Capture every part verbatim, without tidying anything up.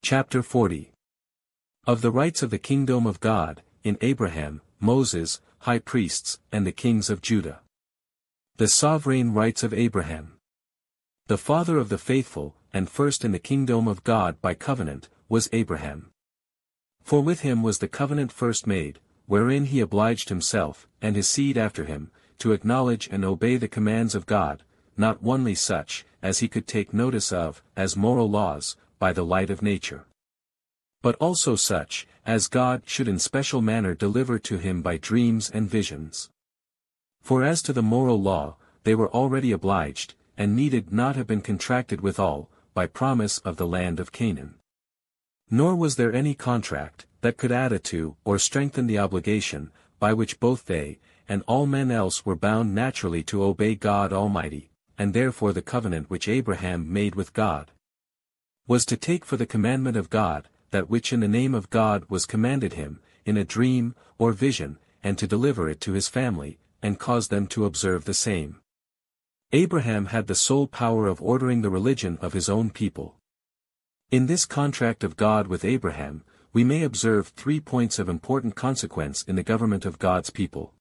Chapter forty. Of the rights of the kingdom of God, in Abraham, Moses, high priests, and the kings of Judah. The sovereign rights of Abraham. The father of the faithful, and first in the kingdom of God by covenant, was Abraham. For with him was the covenant first made, wherein he obliged himself, and his seed after him, to acknowledge and obey the commands of God, not only such, as he could take notice of, as moral laws, by the light of nature, but also such, as God should in special manner deliver to him by dreams and visions. For as to the moral law, they were already obliged, and needed not have been contracted withal, by promise of the land of Canaan. Nor was there any contract, that could add to, or strengthen the obligation, by which both they, and all men else were bound naturally to obey God Almighty, and therefore the covenant which Abraham made with God was to take for the commandment of God, that which in the name of God was commanded him, in a dream, or vision, and to deliver it to his family, and cause them to observe the same. Abraham had the sole power of ordering the religion of his own people. In this contract of God with Abraham, we may observe three points of important consequence in the government of God's people.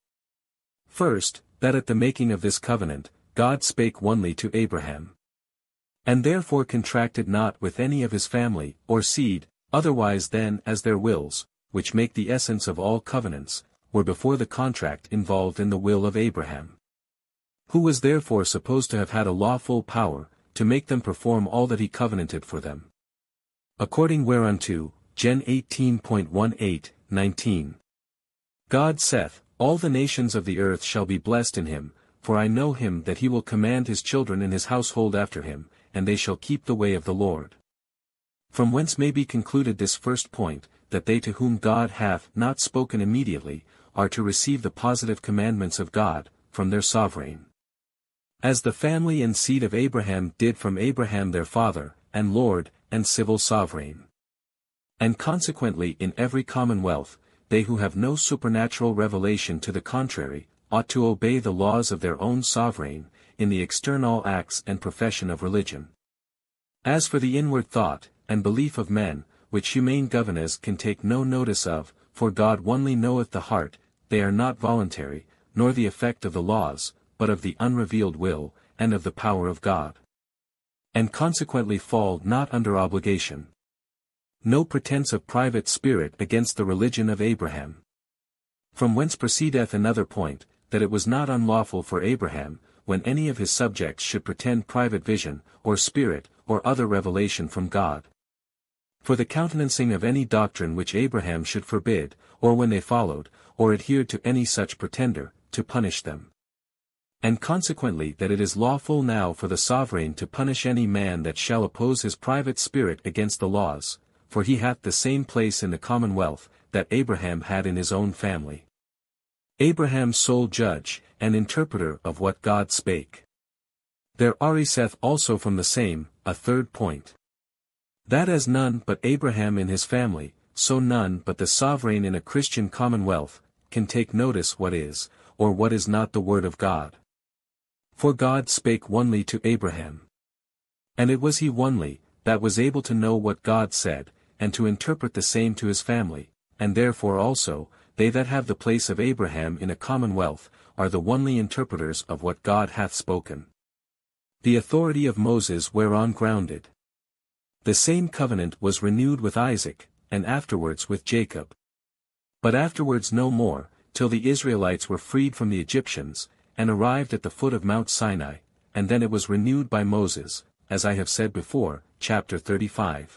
First, that at the making of this covenant, God spake onely to Abraham, and therefore contracted not with any of his family, or seed, otherwise than as their wills, which make the essence of all covenants, were before the contract involved in the will of Abraham, who was therefore supposed to have had a lawful power, to make them perform all that he covenanted for them. According whereunto, Gen eighteen eighteen, nineteen. God saith, all the nations of the earth shall be blessed in him, for I know him that he will command his children in his household after him, and they shall keep the way of the Lord. From whence may be concluded this first point, that they to whom God hath not spoken immediately, are to receive the positive commandments of God, from their sovereign. As the family and seed of Abraham did from Abraham their father, and Lord, and civil sovereign. And consequently in every commonwealth, they who have no supernatural revelation to the contrary, ought to obey the laws of their own sovereign, in the external acts and profession of religion. As for the inward thought, and belief of men, which humane governors can take no notice of, for God only knoweth the heart, they are not voluntary, nor the effect of the laws, but of the unrevealed will, and of the power of God. And consequently fall not under obligation. No pretense of private spirit against the religion of Abraham. From whence proceedeth another point, that it was not unlawful for Abraham, when any of his subjects should pretend private vision, or spirit, or other revelation from God, for the countenancing of any doctrine which Abraham should forbid, or when they followed, or adhered to any such pretender, to punish them. And consequently that it is lawful now for the sovereign to punish any man that shall oppose his private spirit against the laws, for he hath the same place in the commonwealth, that Abraham had in his own family. Abraham sole judge, and interpreter of what God spake. There ariseth also from the same, a third point. That as none but Abraham in his family, so none but the sovereign in a Christian commonwealth, can take notice what is, or what is not the word of God. For God spake onely to Abraham. And it was he only, that was able to know what God said, and to interpret the same to his family, and therefore also, they that have the place of Abraham in a commonwealth, are the only interpreters of what God hath spoken. The authority of Moses whereon grounded. The same covenant was renewed with Isaac, and afterwards with Jacob. But afterwards no more, till the Israelites were freed from the Egyptians, and arrived at the foot of Mount Sinai, and then it was renewed by Moses, as I have said before, chapter thirty-five.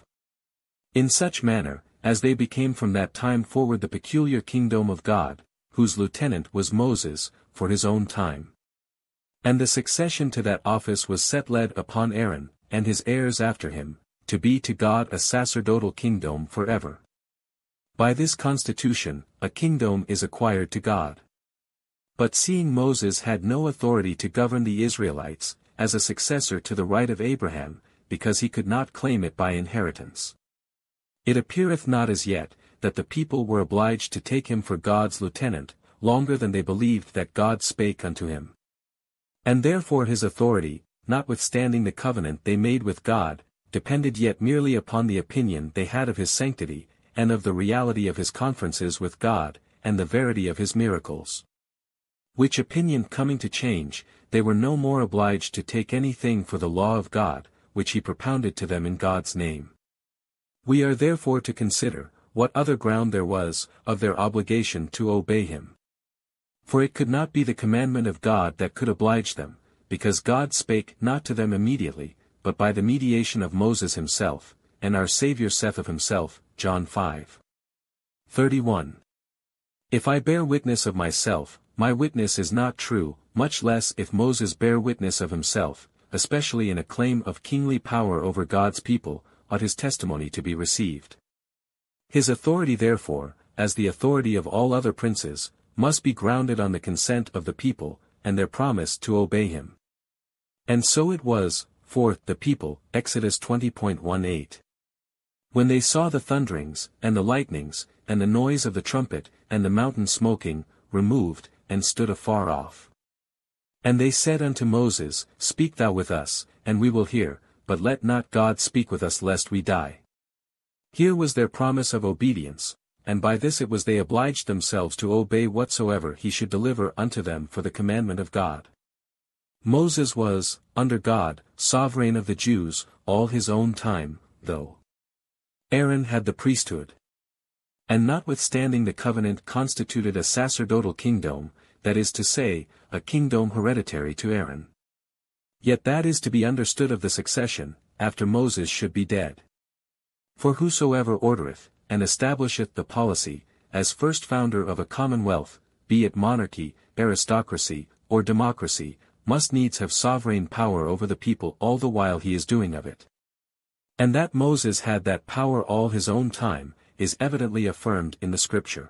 In such manner, as they became from that time forward the peculiar kingdom of God, whose lieutenant was Moses, for his own time. And the succession to that office was set led upon Aaron, and his heirs after him, to be to God a sacerdotal kingdom forever. By this constitution, a kingdom is acquired to God. But seeing Moses had no authority to govern the Israelites, as a successor to the right of Abraham, because he could not claim it by inheritance, it appeareth not as yet, that the people were obliged to take him for God's lieutenant, longer than they believed that God spake unto him. And therefore his authority, notwithstanding the covenant they made with God, depended yet merely upon the opinion they had of his sanctity, and of the reality of his conferences with God, and the verity of his miracles. Which opinion coming to change, they were no more obliged to take anything for the law of God, which he propounded to them in God's name. We are therefore to consider, what other ground there was, of their obligation to obey him. For it could not be the commandment of God that could oblige them, because God spake not to them immediately, but by the mediation of Moses himself, and our Saviour saith of himself, John five thirty-one. If I bear witness of myself, my witness is not true, much less if Moses bear witness of himself, especially in a claim of kingly power over God's people, ought his testimony to be received. His authority therefore, as the authority of all other princes, must be grounded on the consent of the people, and their promise to obey him. And so it was, for the people, Exodus twenty eighteen. When they saw the thunderings, and the lightnings, and the noise of the trumpet, and the mountain smoking, removed, and stood afar off. And they said unto Moses, Speak thou with us, and we will hear, but let not God speak with us lest we die. Here was their promise of obedience, and by this it was they obliged themselves to obey whatsoever he should deliver unto them for the commandment of God. Moses was, under God, sovereign of the Jews, all his own time, though Aaron had the priesthood. And notwithstanding the covenant constituted a sacerdotal kingdom, that is to say, a kingdom hereditary to Aaron. Yet that is to be understood of the succession, after Moses should be dead. For whosoever ordereth, and establisheth the policy, as first founder of a commonwealth, be it monarchy, aristocracy, or democracy, must needs have sovereign power over the people all the while he is doing of it. And that Moses had that power all his own time, is evidently affirmed in the Scripture.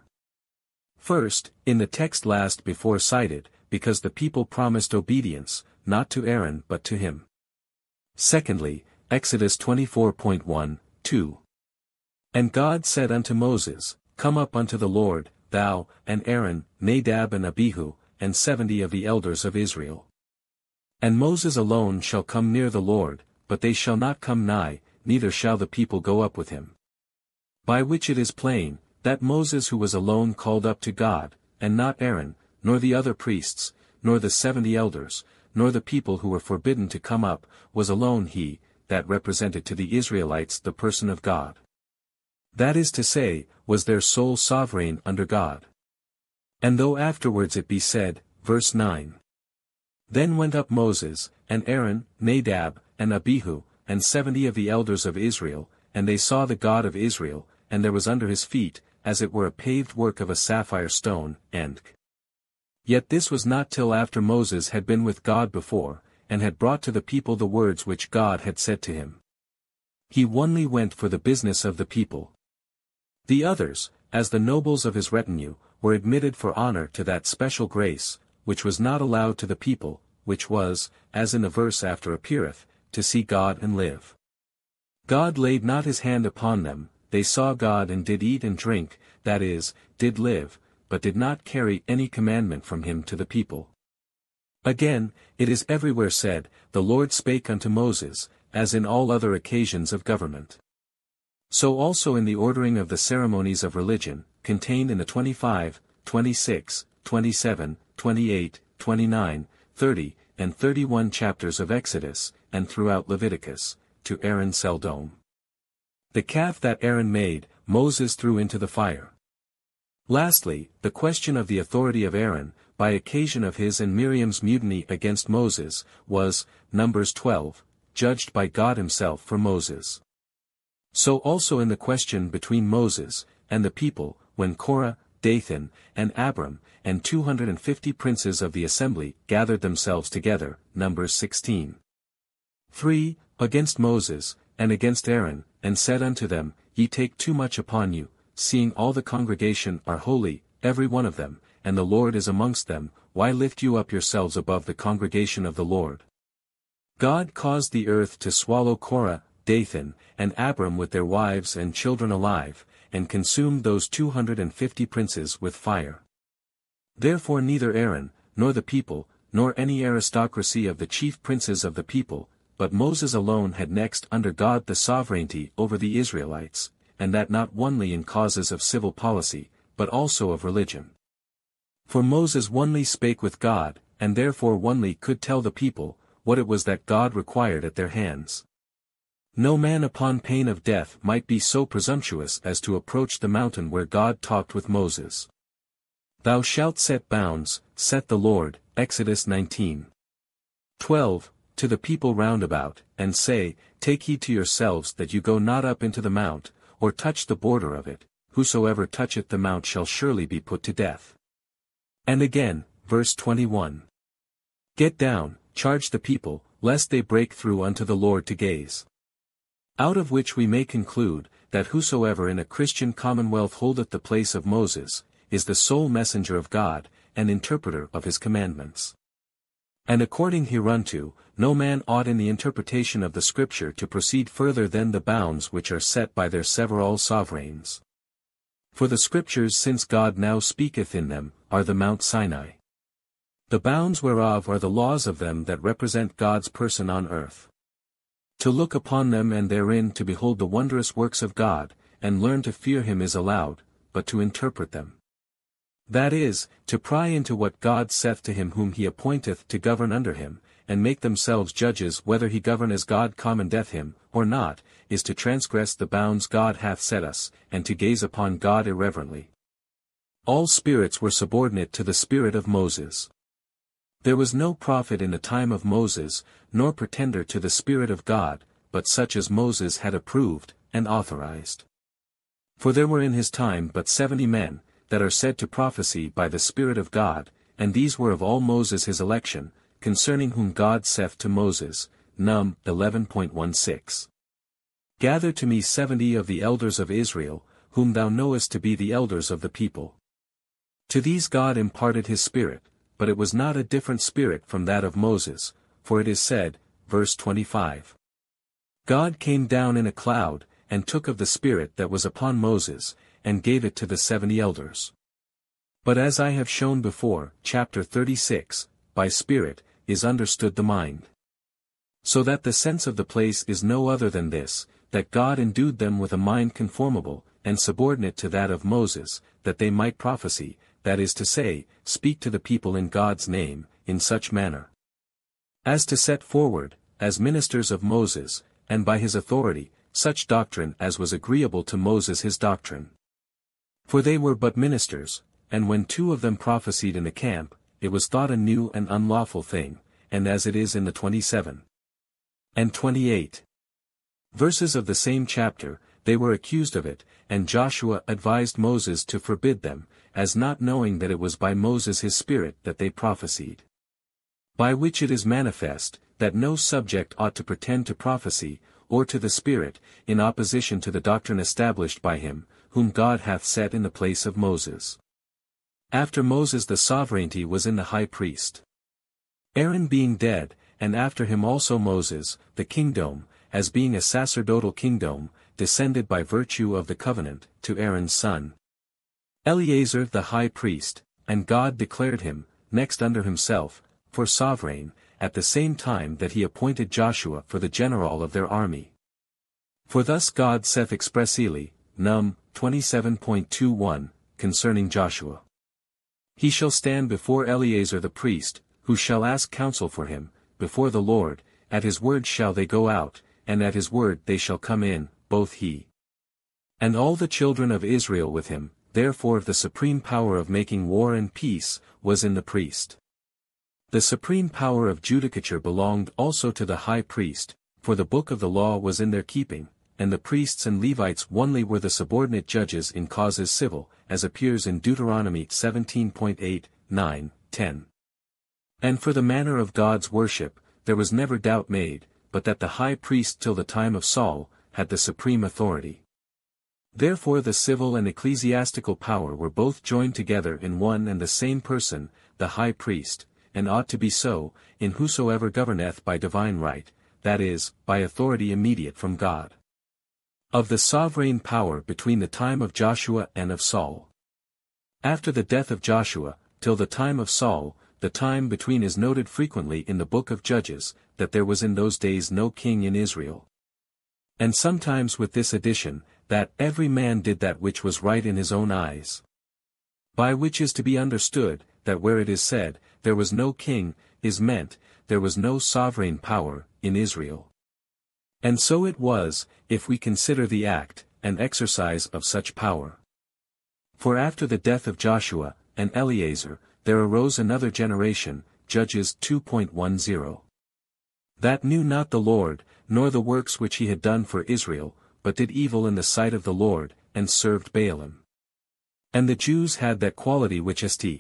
First, in the text last before cited, because the people promised obedience, not to Aaron but to him. Secondly, Exodus twenty-four one, two. And God said unto Moses, Come up unto the Lord, thou, and Aaron, Nadab and Abihu, and seventy of the elders of Israel. And Moses alone shall come near the Lord, but they shall not come nigh, neither shall the people go up with him. By which it is plain, that Moses who was alone called up to God, and not Aaron, nor the other priests, nor the seventy elders, nor the people who were forbidden to come up, was alone he, that represented to the Israelites the person of God. That is to say, was their sole sovereign under God. And though afterwards it be said, verse nine. Then went up Moses, and Aaron, Nadab, and Abihu, and seventy of the elders of Israel, and they saw the God of Israel, and there was under his feet, as it were a paved work of a sapphire stone, and Yet this was not till after Moses had been with God before, and had brought to the people the words which God had said to him. He only went for the business of the people. The others, as the nobles of his retinue, were admitted for honor to that special grace, which was not allowed to the people, which was, as in the verse after appeareth, to see God and live. God laid not his hand upon them, they saw God and did eat and drink, that is, did live, but did not carry any commandment from him to the people. Again, it is everywhere said, The Lord spake unto Moses, as in all other occasions of government. So also in the ordering of the ceremonies of religion, contained in the twenty-five, twenty-six, twenty-seven, twenty-eight, twenty-nine, thirty, and thirty-one chapters of Exodus, and throughout Leviticus, to Aaron seldom. The calf that Aaron made, Moses threw into the fire. Lastly, the question of the authority of Aaron, by occasion of his and Miriam's mutiny against Moses, was, Numbers twelve, judged by God himself for Moses. So also in the question between Moses and the people, when Korah, Dathan, and Abiram, and two hundred and fifty princes of the assembly gathered themselves together, Numbers sixteen. three, against Moses, and against Aaron, and said unto them, Ye take too much upon you, seeing all the congregation are holy, every one of them, and the Lord is amongst them, why lift you up yourselves above the congregation of the Lord? God caused the earth to swallow Korah, Dathan, and Abiram with their wives and children alive, and consumed those two hundred and fifty princes with fire. Therefore neither Aaron, nor the people, nor any aristocracy of the chief princes of the people, but Moses alone had next under God the sovereignty over the Israelites, and that not only in causes of civil policy, but also of religion. For Moses onely spake with God, and therefore only could tell the people, what it was that God required at their hands. No man upon pain of death might be so presumptuous as to approach the mountain where God talked with Moses. Thou shalt set bounds, saith the Lord, Exodus nineteen. twelve, to the people round about, and say, Take heed to yourselves that you go not up into the mount, or touch the border of it, whosoever toucheth the mount shall surely be put to death. And again, verse twenty-one. Get down, charge the people, lest they break through unto the Lord to gaze. Out of which we may conclude, that whosoever in a Christian commonwealth holdeth the place of Moses, is the sole messenger of God, and interpreter of his commandments. And according hereunto, no man ought in the interpretation of the Scripture to proceed further than the bounds which are set by their several sovereigns. For the Scriptures, since God now speaketh in them, are the Mount Sinai. The bounds whereof are the laws of them that represent God's person on earth. To look upon them and therein to behold the wondrous works of God, and learn to fear him is allowed, but to interpret them. That is, to pry into what God saith to him whom he appointeth to govern under him, and make themselves judges whether he govern as God commandeth him, or not, is to transgress the bounds God hath set us, and to gaze upon God irreverently. All spirits were subordinate to the spirit of Moses. There was no prophet in the time of Moses, nor pretender to the Spirit of God, but such as Moses had approved, and authorized. For there were in his time but seventy men, that are said to prophesy by the Spirit of God, and these were of all Moses his election, concerning whom God saith to Moses, Num. eleven sixteen. Gather to me seventy of the elders of Israel, whom thou knowest to be the elders of the people. To these God imparted his Spirit, but it was not a different spirit from that of Moses, for it is said, verse twenty-five. God came down in a cloud, and took of the Spirit that was upon Moses, and gave it to the seventy elders. But as I have shown before, chapter thirty-six, by Spirit, is understood the mind. So that the sense of the place is no other than this, that God endued them with a mind conformable, and subordinate to that of Moses, that they might prophesy, that is to say, speak to the people in God's name, in such manner as to set forward, as ministers of Moses, and by his authority, such doctrine as was agreeable to Moses his doctrine. For they were but ministers, and when two of them prophesied in the camp, it was thought a new and unlawful thing, and as it is in the twenty-seven and twenty-eight verses of the same chapter, they were accused of it, and Joshua advised Moses to forbid them, as not knowing that it was by Moses his Spirit that they prophesied. By which it is manifest, that no subject ought to pretend to prophecy, or to the Spirit, in opposition to the doctrine established by him, whom God hath set in the place of Moses. After Moses the sovereignty was in the high priest. Aaron being dead, and after him also Moses, the kingdom, as being a sacerdotal kingdom, descended by virtue of the covenant, to Aaron's son Eleazar the high priest, and God declared him, next under himself, for sovereign, at the same time that he appointed Joshua for the general of their army. For thus God saith expressly, Num. twenty-seven twenty-one, concerning Joshua. He shall stand before Eleazar the priest, who shall ask counsel for him, before the Lord, at his word shall they go out, and at his word they shall come in, both he and all the children of Israel with him. Therefore the supreme power of making war and peace, was in the priest. The supreme power of judicature belonged also to the high priest, for the book of the law was in their keeping, and the priests and Levites only were the subordinate judges in causes civil, as appears in Deuteronomy seventeen eight, nine, ten. And for the manner of God's worship, there was never doubt made, but that the high priest till the time of Saul, had the supreme authority. Therefore the civil and ecclesiastical power were both joined together in one and the same person, the high priest, and ought to be so, in whosoever governeth by divine right, that is, by authority immediate from God. Of the sovereign power between the time of Joshua and of Saul. After the death of Joshua, till the time of Saul, the time between is noted frequently in the book of Judges, that there was in those days no king in Israel. And sometimes with this addition, that every man did that which was right in his own eyes. By which is to be understood, that where it is said, there was no king, is meant, there was no sovereign power, in Israel. And so it was, if we consider the act, and exercise of such power. For after the death of Joshua, and Eleazar, there arose another generation, Judges two ten, that knew not the Lord, nor the works which he had done for Israel, but did evil in the sight of the Lord, and served Baalim. And the Jews had that quality which St.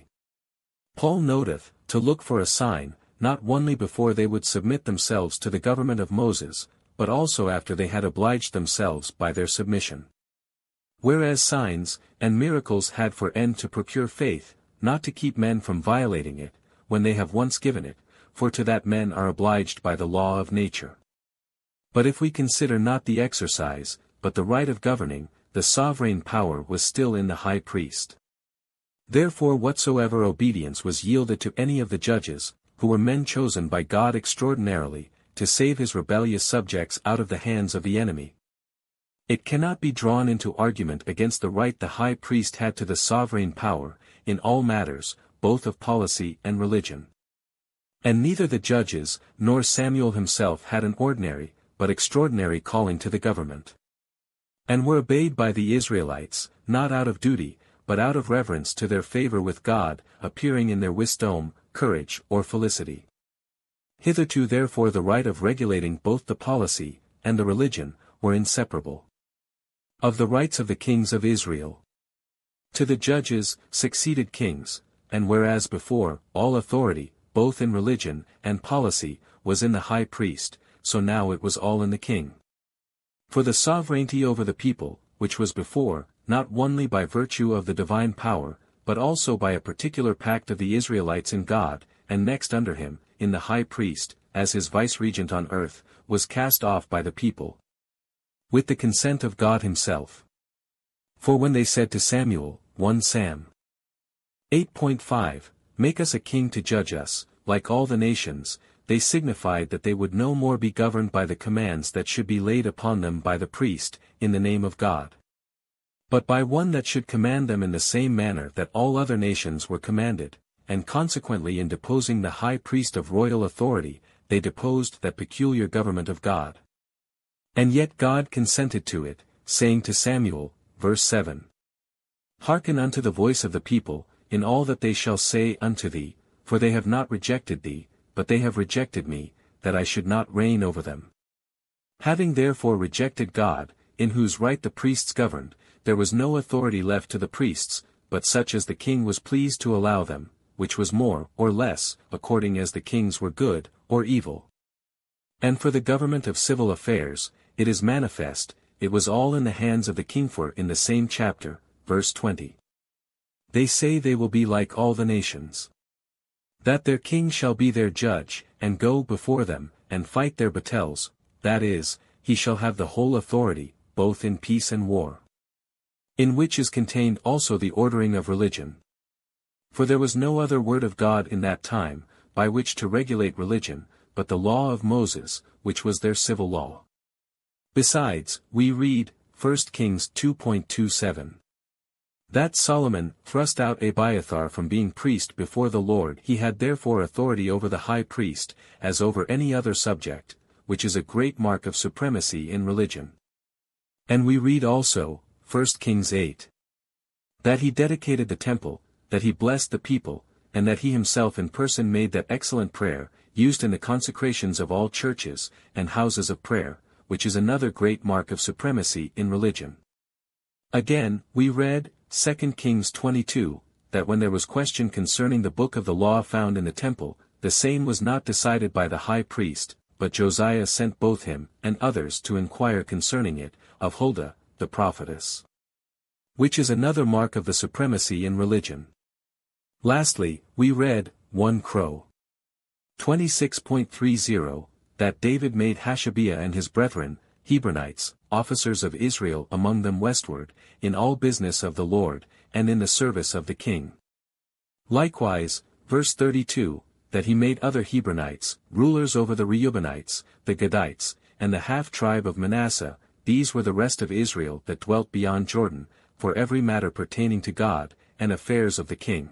Paul noteth, to look for a sign, not only before they would submit themselves to the government of Moses, but also after they had obliged themselves by their submission. Whereas signs, and miracles had for end to procure faith, not to keep men from violating it, when they have once given it, for to that men are obliged by the law of nature. But if we consider not the exercise, but the right of governing, the sovereign power was still in the high priest. Therefore whatsoever obedience was yielded to any of the judges, who were men chosen by God extraordinarily, to save his rebellious subjects out of the hands of the enemy, it cannot be drawn into argument against the right the high priest had to the sovereign power, in all matters, both of policy and religion. And neither the judges, nor Samuel himself had an ordinary, but extraordinary calling to the government. And were obeyed by the Israelites, not out of duty, but out of reverence to their favor with God, appearing in their wisdom, courage, or felicity. Hitherto therefore the right of regulating both the policy, and the religion, were inseparable. Of the rights of the kings of Israel. To the judges, succeeded kings, and whereas before, all authority, both in religion, and policy, was in the high priest, so now it was all in the king. For the sovereignty over the people, which was before, not only by virtue of the divine power, but also by a particular pact of the Israelites in God, and next under him, in the high priest, as his vice-regent on earth, was cast off by the people, with the consent of God himself. For when they said to Samuel, First Samuel eight point five, Make us a king to judge us, like all the nations, they signified that they would no more be governed by the commands that should be laid upon them by the priest, in the name of God, but by one that should command them in the same manner that all other nations were commanded, and consequently in deposing the high priest of royal authority, they deposed that peculiar government of God. And yet God consented to it, saying to Samuel, verse seven, Hearken unto the voice of the people, in all that they shall say unto thee, for they have not rejected thee, but they have rejected me, that I should not reign over them. Having therefore rejected God, in whose right the priests governed, there was no authority left to the priests, but such as the king was pleased to allow them, which was more or less, according as the kings were good, or evil. And for the government of civil affairs, it is manifest, it was all in the hands of the king. For in the same chapter, verse twenty. They say they will be like all the nations. That their king shall be their judge, and go before them, and fight their battles, that is, he shall have the whole authority, both in peace and war. In which is contained also the ordering of religion. For there was no other word of God in that time, by which to regulate religion, but the law of Moses, which was their civil law. Besides, we read, First Kings two twenty-seven. That Solomon thrust out Abiathar from being priest before the Lord. He had therefore authority over the high priest, as over any other subject, which is a great mark of supremacy in religion. And we read also, First Kings eight. That he dedicated the temple, that he blessed the people, and that he himself in person made that excellent prayer, used in the consecrations of all churches, and houses of prayer, which is another great mark of supremacy in religion. Again, we read, Second Kings twenty-two, that when there was question concerning the book of the law found in the temple, the same was not decided by the high priest, but Josiah sent both him, and others to inquire concerning it, of Huldah, the prophetess. Which is another mark of the supremacy in religion. Lastly, we read, First Chronicles twenty-six thirty, that David made Hashabiah and his brethren, Hebronites, officers of Israel among them westward, in all business of the Lord, and in the service of the king. Likewise, Verse thirty-two, that he made other Hebronites, rulers over the Reubenites, the Gadites, and the half-tribe of Manasseh, these were the rest of Israel that dwelt beyond Jordan, for every matter pertaining to God, and affairs of the king.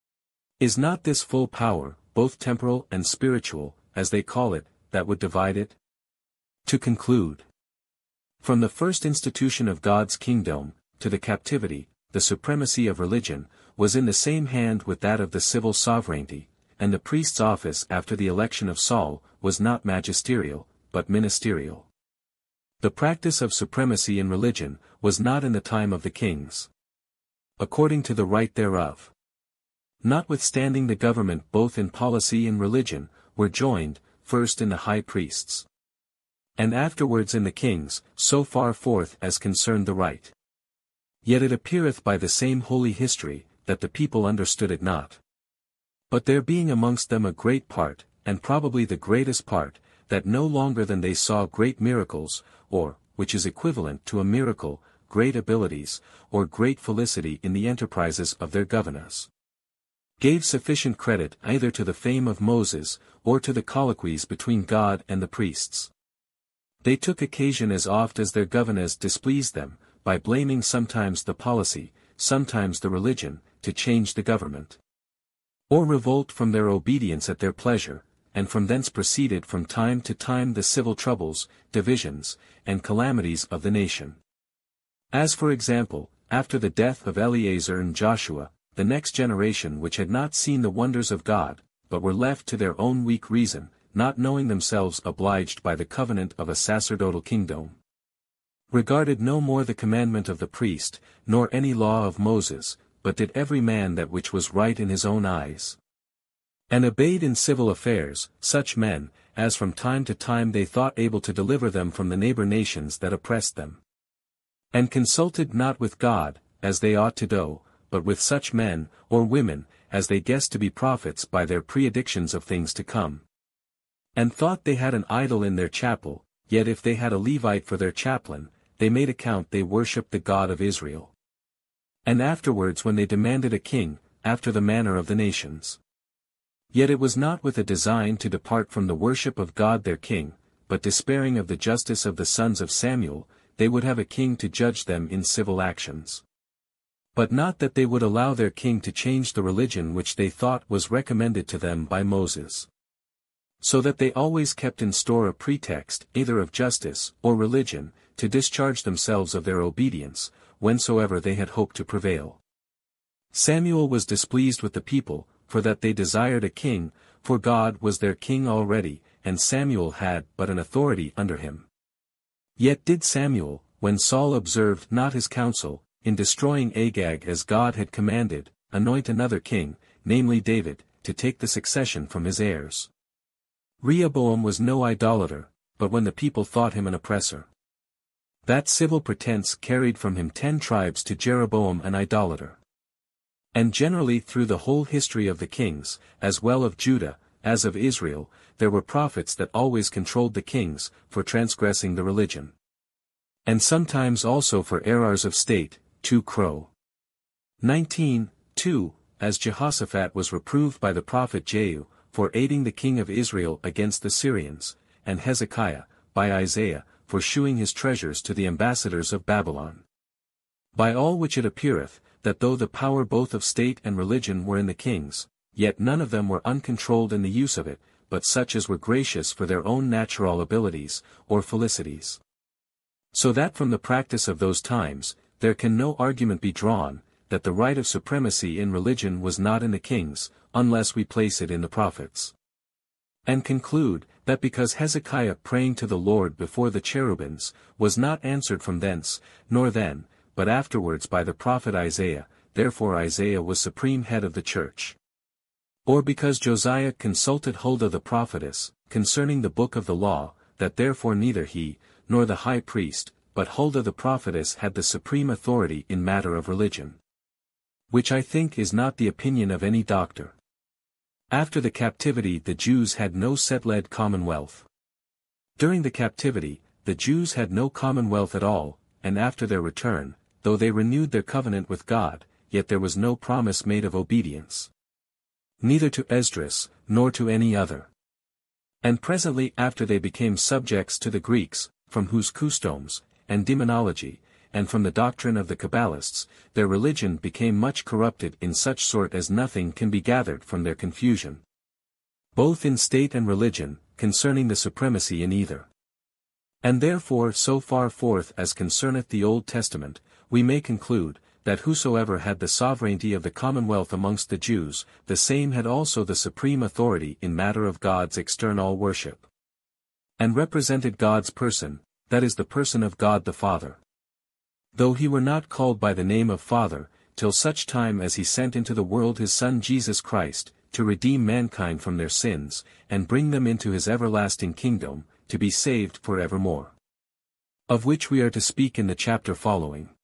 Is not this full power, both temporal and spiritual, as they call it, that would divide it? To conclude, from the first institution of God's kingdom, to the captivity, the supremacy of religion, was in the same hand with that of the civil sovereignty, and the priest's office after the election of Saul, was not magisterial, but ministerial. The practice of supremacy in religion, was not in the time of the kings. According to the right thereof. Notwithstanding the government both in policy and religion, were joined, first in the high priests, and afterwards in the kings, so far forth as concerned the right. Yet it appeareth by the same holy history, that the people understood it not. But there being amongst them a great part, and probably the greatest part, that no longer than they saw great miracles, or, which is equivalent to a miracle, great abilities, or great felicity in the enterprises of their governors, gave sufficient credit either to the fame of Moses, or to the colloquies between God and the priests. They took occasion as oft as their governors displeased them, by blaming sometimes the policy, sometimes the religion, to change the government, or revolt from their obedience at their pleasure, and from thence proceeded from time to time the civil troubles, divisions, and calamities of the nation. As for example, after the death of Eleazar and Joshua, the next generation which had not seen the wonders of God, but were left to their own weak reason, not knowing themselves obliged by the covenant of a sacerdotal kingdom, regarded no more the commandment of the priest, nor any law of Moses, but did every man that which was right in his own eyes, and obeyed in civil affairs, such men, as from time to time they thought able to deliver them from the neighbor nations that oppressed them, and consulted not with God, as they ought to do, but with such men, or women, as they guessed to be prophets by their predictions of things to come, and thought they had an idol in their chapel, yet if they had a Levite for their chaplain, they made account they worshipped the God of Israel. And afterwards when they demanded a king, after the manner of the nations. Yet it was not with a design to depart from the worship of God their king, but despairing of the justice of the sons of Samuel, they would have a king to judge them in civil actions. But not that they would allow their king to change the religion which they thought was recommended to them by Moses. So that they always kept in store a pretext either of justice, or religion, to discharge themselves of their obedience, whensoever they had hoped to prevail. Samuel was displeased with the people, for that they desired a king, for God was their king already, and Samuel had but an authority under him. Yet did Samuel, when Saul observed not his counsel, in destroying Agag as God had commanded, anoint another king, namely David, to take the succession from his heirs. Rehoboam was no idolater, but when the people thought him an oppressor, that civil pretense carried from him ten tribes to Jeroboam an idolater. And generally through the whole history of the kings, as well of Judah, as of Israel, there were prophets that always controlled the kings, for transgressing the religion. And sometimes also for errors of state, two Crow. nineteen, two, as Jehoshaphat was reproved by the prophet Jehu, for aiding the king of Israel against the Syrians, and Hezekiah, by Isaiah, for shewing his treasures to the ambassadors of Babylon. By all which it appeareth, that though the power both of state and religion were in the kings, yet none of them were uncontrolled in the use of it, but such as were gracious for their own natural abilities, or felicities. So that from the practice of those times, there can no argument be drawn, that the right of supremacy in religion was not in the kings, unless we place it in the prophets. And conclude, that because Hezekiah praying to the Lord before the cherubims, was not answered from thence, nor then, but afterwards by the prophet Isaiah, therefore Isaiah was supreme head of the church. Or because Josiah consulted Huldah the prophetess, concerning the book of the law, that therefore neither he, nor the high priest, but Huldah the prophetess had the supreme authority in matter of religion. Which I think is not the opinion of any doctor. After the captivity the Jews had no settled commonwealth. During the captivity, the Jews had no commonwealth at all, and after their return, though they renewed their covenant with God, yet there was no promise made of obedience. neither to Esdras, nor to any other. And presently after they became subjects to the Greeks, from whose customs, and demonology, and from the doctrine of the Kabbalists, their religion became much corrupted in such sort as nothing can be gathered from their confusion, both in state and religion, concerning the supremacy in either. And therefore so far forth as concerneth the Old Testament, we may conclude, that whosoever had the sovereignty of the commonwealth amongst the Jews, the same had also the supreme authority in matter of God's external worship, and represented God's person, that is the person of God the Father. Though he were not called by the name of Father, till such time as he sent into the world his Son Jesus Christ, to redeem mankind from their sins, and bring them into his everlasting kingdom, to be saved for evermore. Of which we are to speak in the chapter following.